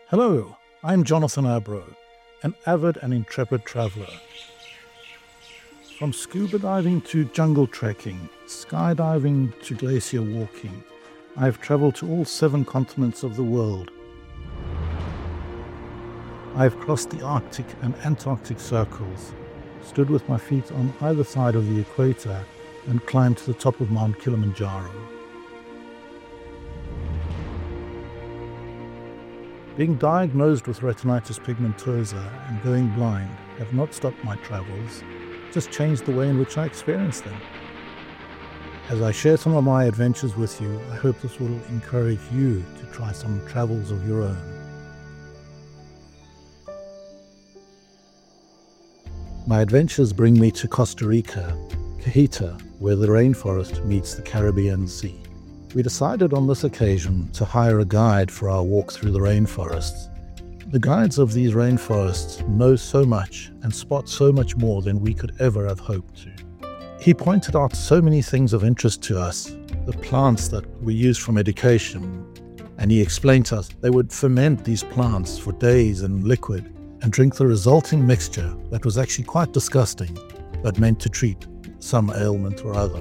Hello, I'm Jonathan Abro, an avid and intrepid traveller. From scuba diving to jungle trekking, skydiving to glacier walking, I've travelled to all 7 continents of the world. I've crossed the Arctic and Antarctic circles, stood with my feet on either side of the equator, and climbed to the top of Mount Kilimanjaro. Being diagnosed with retinitis pigmentosa and going blind have not stopped my travels, just changed the way in which I experience them. As I share some of my adventures with you, I hope this will encourage you to try some travels of your own. My adventures bring me to Costa Rica, Cajeta, where the rainforest meets the Caribbean Sea. We decided on this occasion to hire a guide for our walk through the rainforests. The guides of these rainforests know so much and spot so much more than we could ever have hoped to. He pointed out so many things of interest to us, the plants that we use for medication, and he explained to us they would ferment these plants for days in liquid and drink the resulting mixture that was actually quite disgusting, but meant to treat some ailment or other.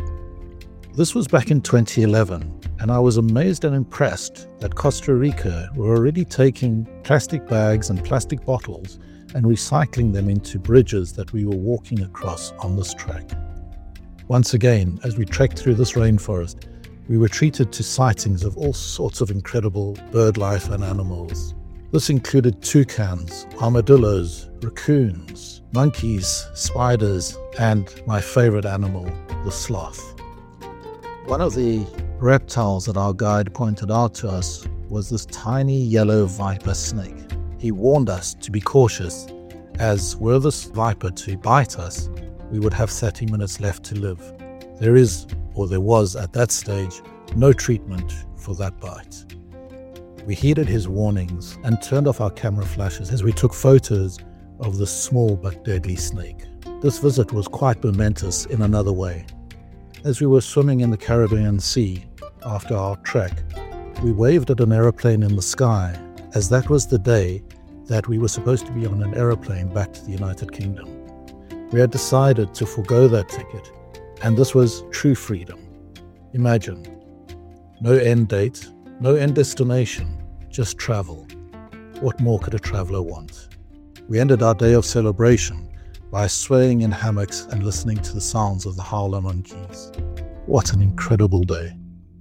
This was back in 2011, and I was amazed and impressed that Costa Rica were already taking plastic bags and plastic bottles and recycling them into bridges that we were walking across on this trek. Once again, as we trekked through this rainforest, we were treated to sightings of all sorts of incredible bird life and animals. This included toucans, armadillos, raccoons, monkeys, spiders, and my favorite animal, the sloth. One of the reptiles that our guide pointed out to us was this tiny yellow viper snake. He warned us to be cautious, as were this viper to bite us, we would have 30 minutes left to live. There was at that stage, no treatment for that bite. We heeded his warnings and turned off our camera flashes as we took photos of this small but deadly snake. This visit was quite momentous in another way. As we were swimming in the Caribbean Sea after our trek, we waved at an aeroplane in the sky, as that was the day that we were supposed to be on an aeroplane back to the United Kingdom. We had decided to forego that ticket, and this was true freedom. Imagine, no end date, no end destination, just travel. What more could a traveller want? We ended our day of celebration by swaying in hammocks and listening to the sounds of the howler monkeys. What an incredible day.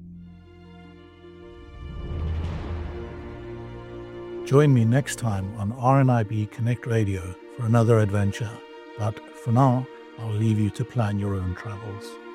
Join me next time on RNIB Connect Radio for another adventure. But for now, I'll leave you to plan your own travels.